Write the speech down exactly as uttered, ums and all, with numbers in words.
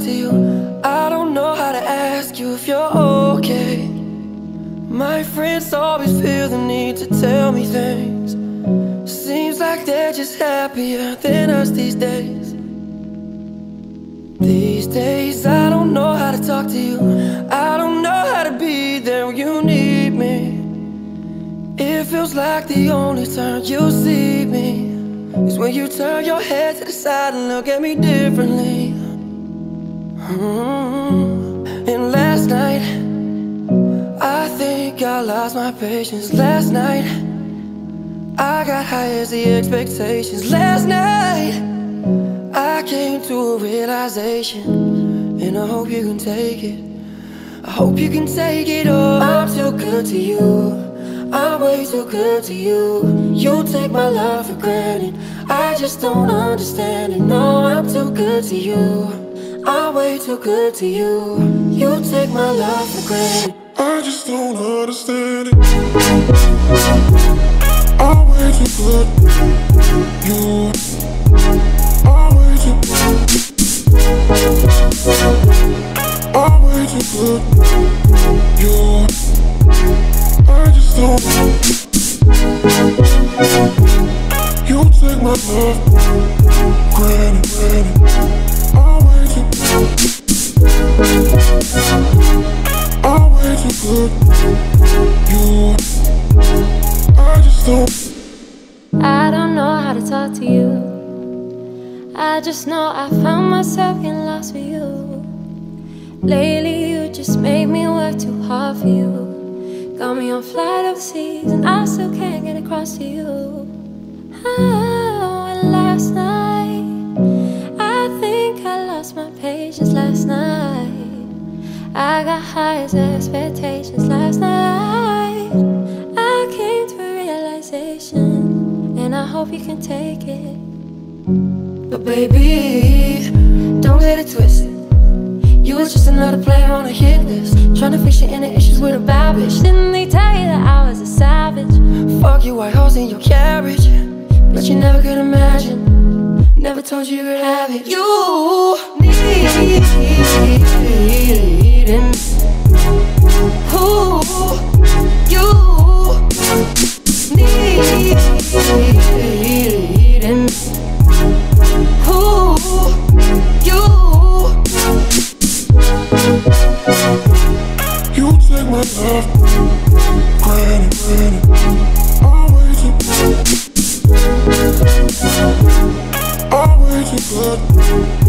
to you. I don't know how to ask you if you're okay. My friends always feel the need to tell me things. Seems like they're just happier than us these days. These days I don't know how to talk to you. I don't know how to be there when you need me. It feels like the only time you see me is when you turn your head to the side and look at me differently. mm-hmm. And last night I think I lost my patience. Last night I got high as the expectations. Last night I came to a realization, and I hope you can take it. I hope you can take it all. I'm too good to you, I'm way too good to you. You take my love for granted, I just don't understand it. No, I'm too good to you, I'm way too good to you. You take my love for granted, I just don't understand it. I'm way too good. You, I'm way too good. I'm way too good. You, I just don't. You take my love, granted, granted. I'm way too good. I'm way too good. You, I just don't. I don't know how to talk to you. I just know I found myself getting lost with you. Lately you just made me work too hard for you. Got me on flight overseas and I still can't get across to you. Oh, and last night I think I lost my patience. Last night I got high as expectations. Last night I came to a realization, and I hope you can take it. but baby, don't get it twisted. You was just another player on a hit list, trying to fix your inner issues with a bad bitch. Didn't they tell you that I was a savage? Fuck your white horse in your carriage, but you never could imagine. Never told you you could have it. You needing who you needing who you. You take my love, granted, granted. I'm way too good. I'm way too good.